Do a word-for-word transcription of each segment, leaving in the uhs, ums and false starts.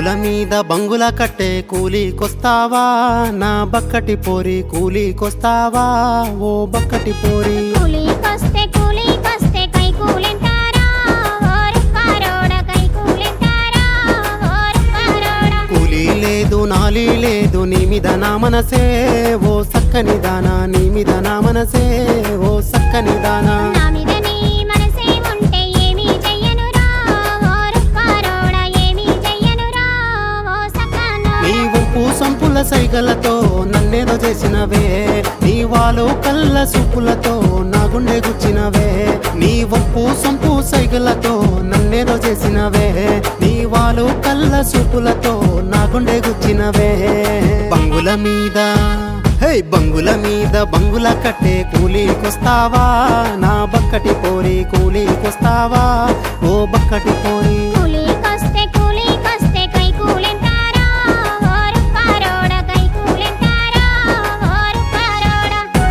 బంగుల మీద బంగుల కట్టే కూలీకొస్తావా నా బక్కటి పోరి కూలీకొస్తావా ఓ బక్కటి పోరి కూలీకొస్తే కూలీకొస్తే కై కూలెంటారా ఓరు పారోడ కై కూలెంటారా ఓరు పారోడ కూలీ లేదు నాలి లేదు నీ మీద నా మనసే ఓ సక్కని దానా నీ మీద నా మనసే ఓ సక్కని దానా నా మీద నీ మనసే ఉంటే ఏమీ చెయ్యనురా ఓరు పారోడ ఏమీ చెయ్యనురా ఓ సక్కనా నీ వంపు సంపుల సైగలతో నన్నేదో చేసినవే నీ వాలు కళ్ళ సూపులతో నా గుండె గుచ్చినవే నీ వంపు సంపు సైగలతో నన్నేదో చేసినవే నీ వాలు కళ్ళ సూపులతో నా గుండె గుచ్చినవే బంగుల మీద హే బంగుల మీద బంగుల కట్టే కూలీకొస్తావా నా బక్కటి పోరి కూలీకొస్తావా ఓ బక్కటి పోరి కూలీకొస్తే కూలీకొస్తే కై కూలెంటారా ఓరు పారోడ కై కూలెంటారా ఓరు పారోడ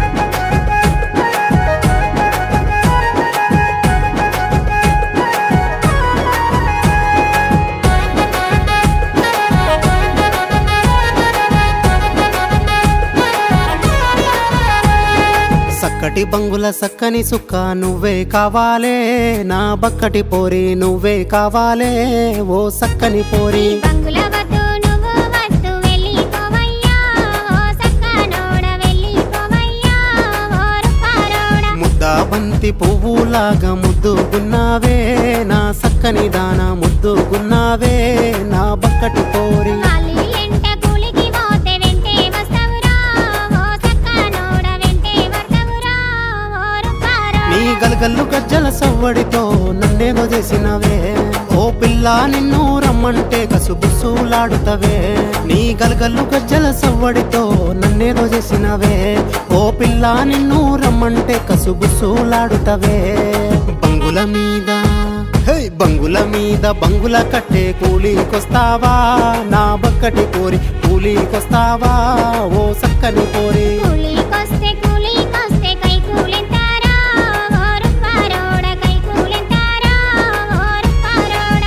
సక్కటి బంగుల సక్కని సుక్క నువ్వే కావాలే నా బక్కటి పోరి నువ్వే కావాలే ఓ సక్కని పోరి బంగుల వద్దు నువ్వు వద్దు వెళ్ళిపోవయ్యా ఓ సక్కనోడ వెళ్ళిపోవయ్యా ఓరు పారోడ ముద్దా బంతి పువ్వులాగా ముద్దుగున్నావే నా సక్కని దానా ముద్దుగున్నావే నా బక్కటి పోరి కాలిలెంట కూలికి పోతే వెంటే వస్తవురా ఓ సక్కనోడ వెంటే వస్తవురా ఓరు పారోడ నీ గలగల్లు గజ్జల సవ్వడితో నన్నేదో చేసినవే ఓ పిల్ల నిన్ను రమ్మంటే కసుబుసులాడుతవే నీ గలగల్లు గజ్జల సవ్వడితో నన్నేదో చేసినవే ఓ పిల్ల నిన్ను రమ్మంటే కసుబుసులాడుతవే బంగుల మీద హే బంగుల మీద బంగుల కట్టే కూలీకొస్తావా నా బక్కటి పోరి కూలీకొస్తావా ఓ సక్కని పోరి కూలీకొస్తే కూలీకొస్తే కై కూలెంటారా ఓరు పారోడ కై కూలెంటారా ఓరు పారోడ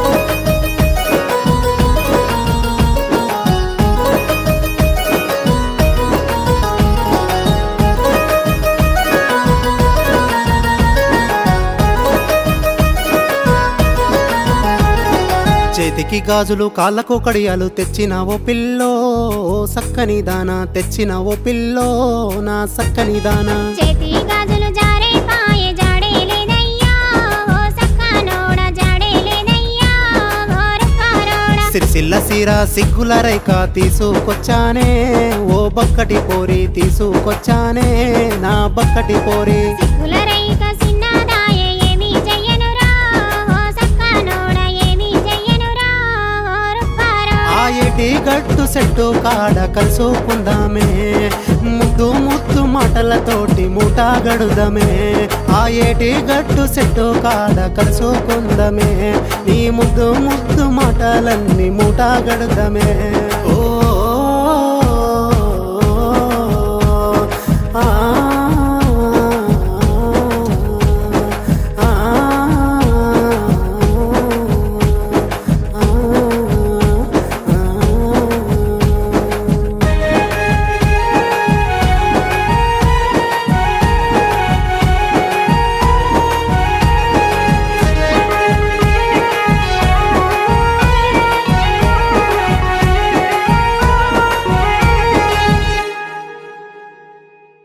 చేతికి గాజులు కాళ్ళకు కడియాలు తెచ్చిన ఓ పిల్లో ఓ సక్కని దానా తెచ్చిన ఓ పిల్లో నా సక్కని దానా చేతి గాజులు జారే పాయే జాడే లేదయ్యా ఓ సక్కనోడ జాడే లేదయ్యా ఓరు పారోడ సిరిసిల్ల సీర సిగ్గుల రైక తీసుకొచ్చానే ఓ బక్కటి పోరి తీసుకొచ్చానే నా బక్కటి పోరి సిగ్గుల రైక సిన్నదాయే ఏమీ చెయ్యనురా ఓ సక్కనోడ ఏమీ చెయ్యనురా ఓరు పారోడ ఆ ఏటి గట్టు సెట్టు కాడ కలుసుకుందామే ముద్దు ముద్దు మాటలతోటి మూట గడుదమే ఆ ఏటి గట్టు సెట్టు కాడ కలుసుకుందమే నీ ముద్దు ముద్దు మాటలన్నీ మూట గడుదమే ఓ